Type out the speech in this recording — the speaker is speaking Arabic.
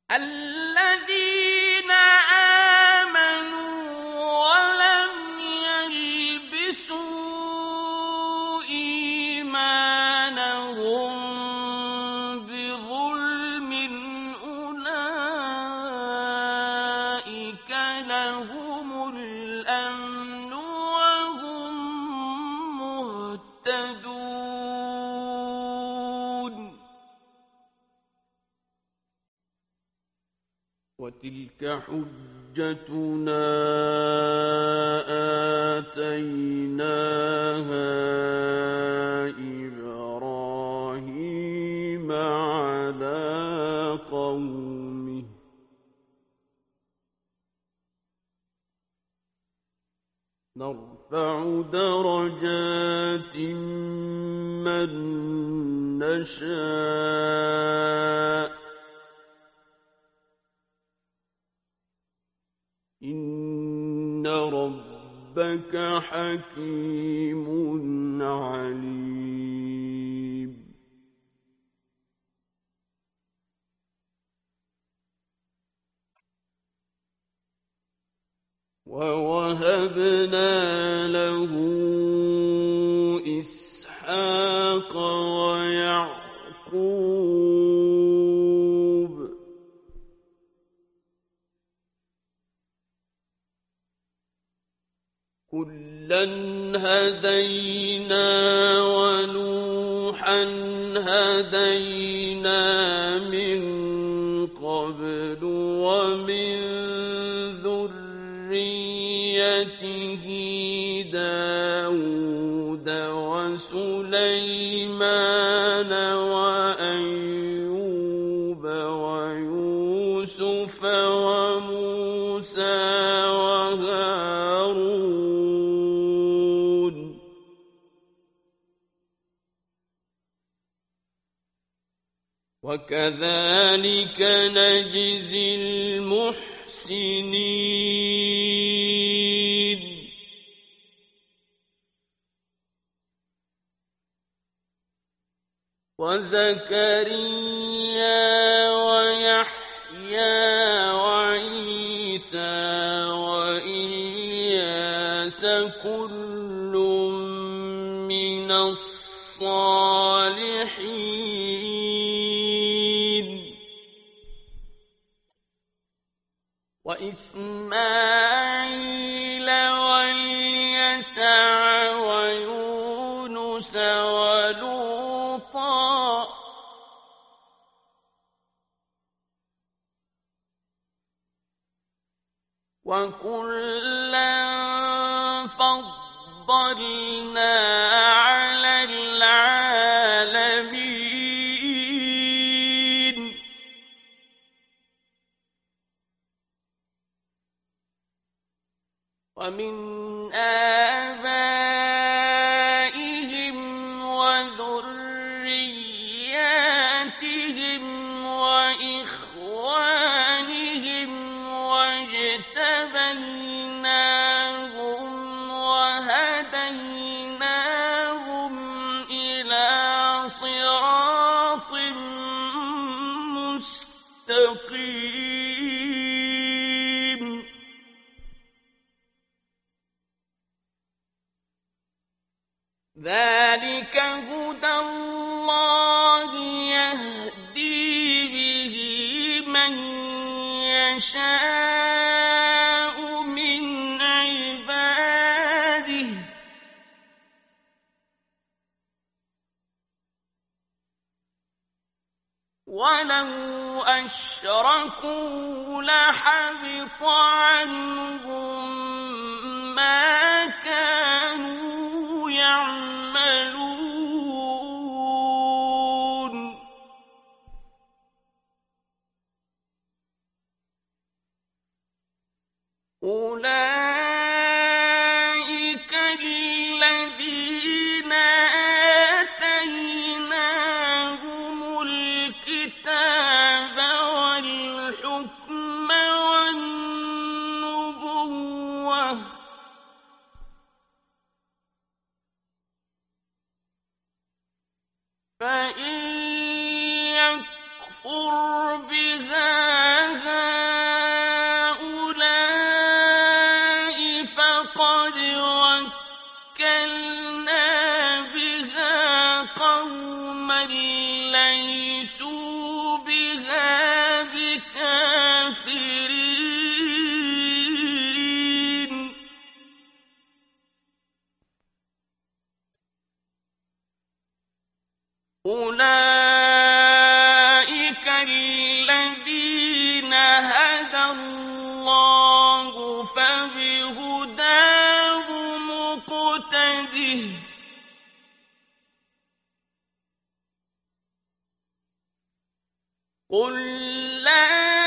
الذين آمنوا ولم يلبسوا إيمانهم بظلم أولئك لهم الأمن وهم مهتدون. وتلك حجتنا آتيناها إبراهيم على قومه نرفع درجات من نشاء إن ربك حكيم عليم. ووهبنا له إسحاق ويعقوب كلا هدينا ونوحا هدينا من قبل ومن ذريته داود وسليمان وأيوب ويوسف وموسى وهارون وكذلك نجزي المحسنين. وزكريا ويحيى وعيسى وإلياس كل من الصالحين وإسماعيل واليسع ويونس ولوطا وكلا فضلنا على العالمين. ومن آبائهم وذرياتهم وإخوانهم واجتبيناهم وهديناهم إلى صراط مستقيم. ذلك هدى الله يهدي به من يشاء من عباده ولو أشركوا لحبط عنهم ما كانوا يعملون. أولئك الذين آتيناهم الكتاب والحكم والنبوة فإن يكفر بها ليسوا بها بكافرين أولئك الذين هدى الله فبهداه مقتده قل لا